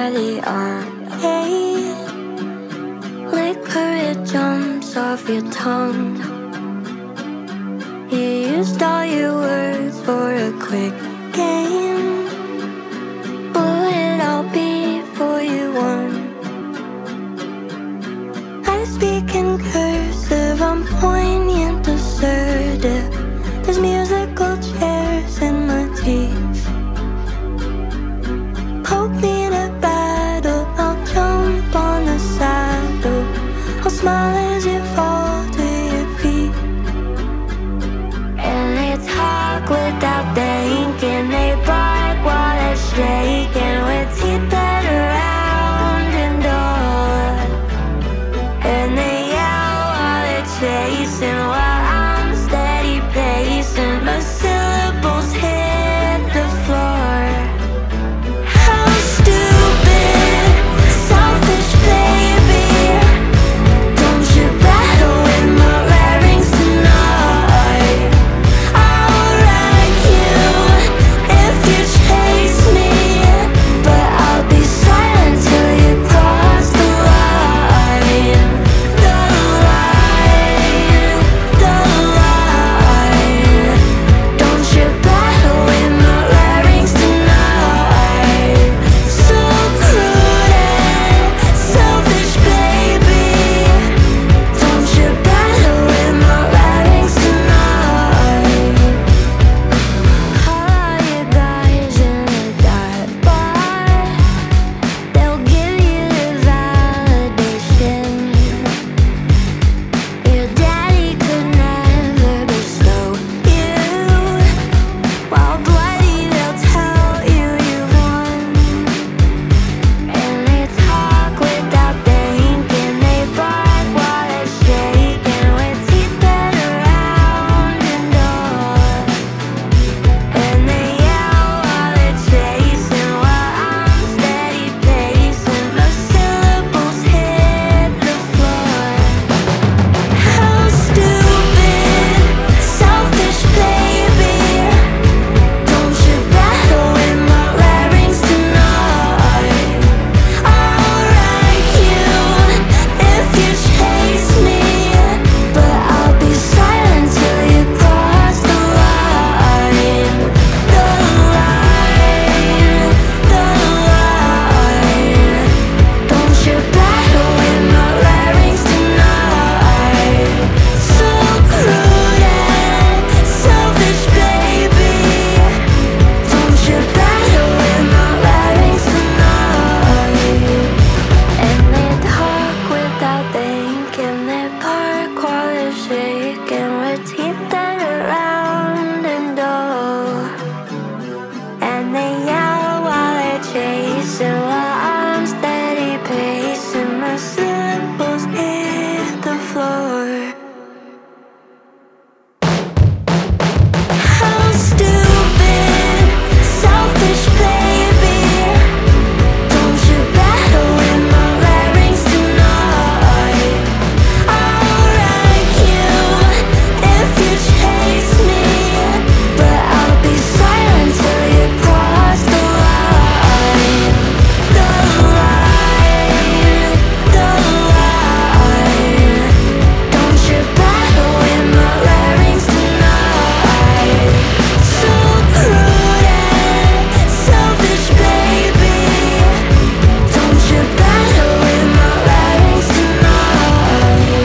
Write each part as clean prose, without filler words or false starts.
by the arcade. Liquor, it jumps off your tongue. You used all your words for a quick game. Blew it all before you won. I speak in cursive, I'm poignant, assertive. There's musical chairs in my teeth. Poke me in a battle, I'll jump on the saddle. I'll smile as you fall to your feet. And they talk without thinking, they bark while they're shaking, with teeth that are round and dull. And they yell while they're chasing, while I'm steady pacing. My syllables hit the floor. How stupid, selfish baby. Don't you battle with my larynx tonight. I'll wreck you if you chase me, but I'll be silent till you cross the line. The line, the line. Don't you battle with my larynx tonight. So crude and selfish baby. Don't you battle with my larynx tonight. Call all your guys in a dive bar. They'll give you the validation. Your daddy could never bestow you. While bloody, they'll tell you you've won. And they talk without thinking, they bark while they're shaking, with teeth that are round and dull. And they yell while they're chasing, while I'm steady pacing. My syllables hit the floor. How stupid, selfish baby. Don't you battle with my larynx tonight. I'll wreck you if you chase me, but I'll be silent till you cross the line. The line, the line. Don't you battle with my larynx tonight. So crude and selfish baby. Don't you battle with my larynx tonight. And they talk without thinking, they bark while they're shaking, with teeth that are round and dull. And they yell while they're chasing, while I'm steady pacing. My syllables hit the floor. How stupid, selfish baby. Don't you battle with my larynx tonight. I'll wreck you if you chase me, but I'll be silent till you cross the line. The line, the line. Don't you battle with my larynx tonight. So crude and selfish baby. Don't you battle with my larynx tonight.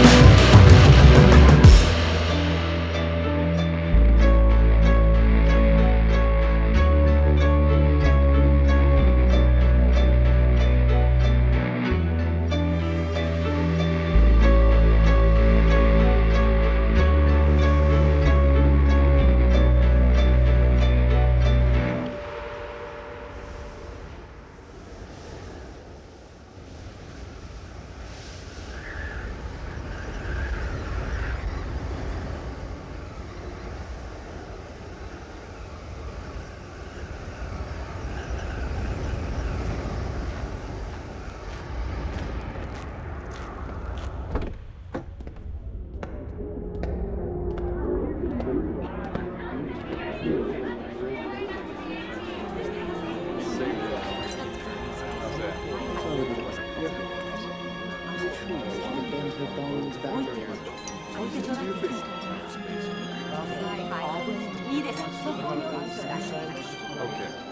tools to bend her bones back a little. What do you think? Okay.